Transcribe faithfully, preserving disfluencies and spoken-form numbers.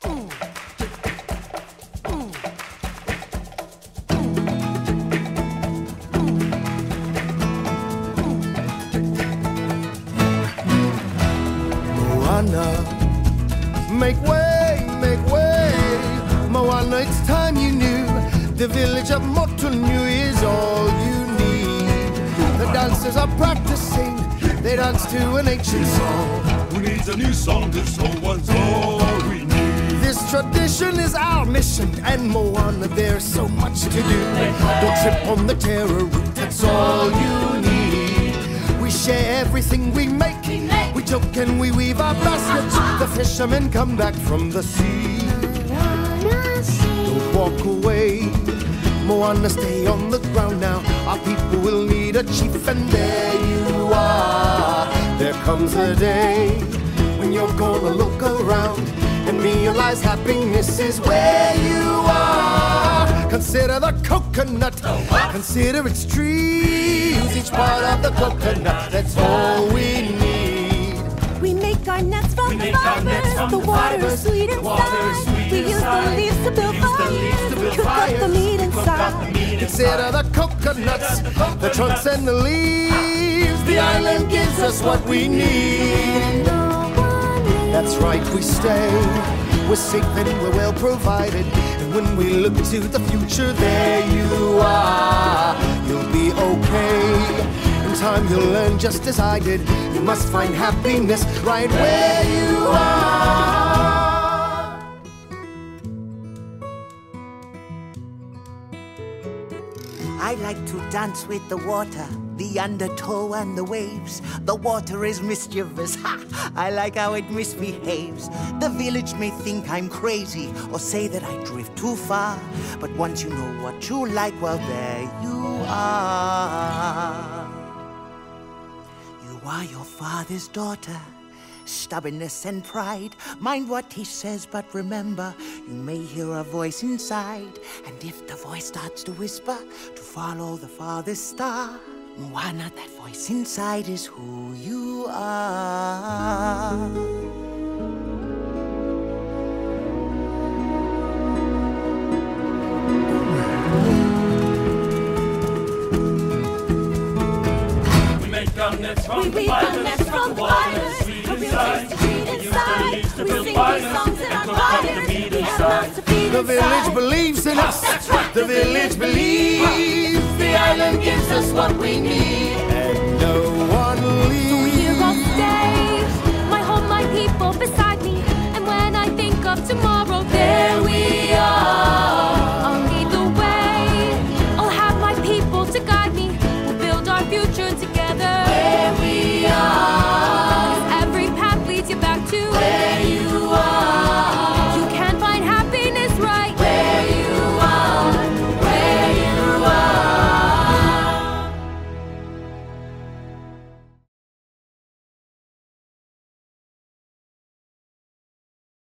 Make way, make way, Moana, it's time you knew. The village of Motunui is all you need. The dancers are practicing, they dance to an ancient song. Who needs a new song? This old one's all we need. This tradition is our mission, and Moana, there's so much to do. Don't trip on the terror route, that's all you need. We share everything we make. We joke and we weave our baskets. The fishermen come back from the sea. Don't walk away, Moana, stay on the ground now. Our people will need a chief, and there you are. There comes a day when you're gonna look around and realize happiness is where you are. Consider the coconut, consider its trees, each part of the coconut, that's all we need. We make our nets from the fibers, the water is sweet inside. We use the leaves to build fires and cook up the meat inside. Consider the coconuts, the trunks and the leaves. The island gives us what we need. That's right, we stay. We're safe and we're well provided. And when we look to the future, there you are. You'll be okay. In time you'll learn just as I did. You must find happiness right where you are. I like to dance with the water, the undertow and the waves. The water is mischievous, ha! I like how it misbehaves. The village may think I'm crazy or say that I drift too far, but once you know what you like, well, there you are. You are your father's daughter. Stubbornness and pride, mind what he says, but remember, you may hear a voice inside, and if the voice starts to whisper to follow the farthest star, Moana, that voice inside is who you are. We make our nets from we the weave our fibers, nets from the fibers. Inside. We sing these songs in our fires. We have lots to feed The village believes in us. That's right. The village believes. The island gives us what we need, and no one leaves. So here I'll stay. My home, my people beside me. And when I think of tomorrow,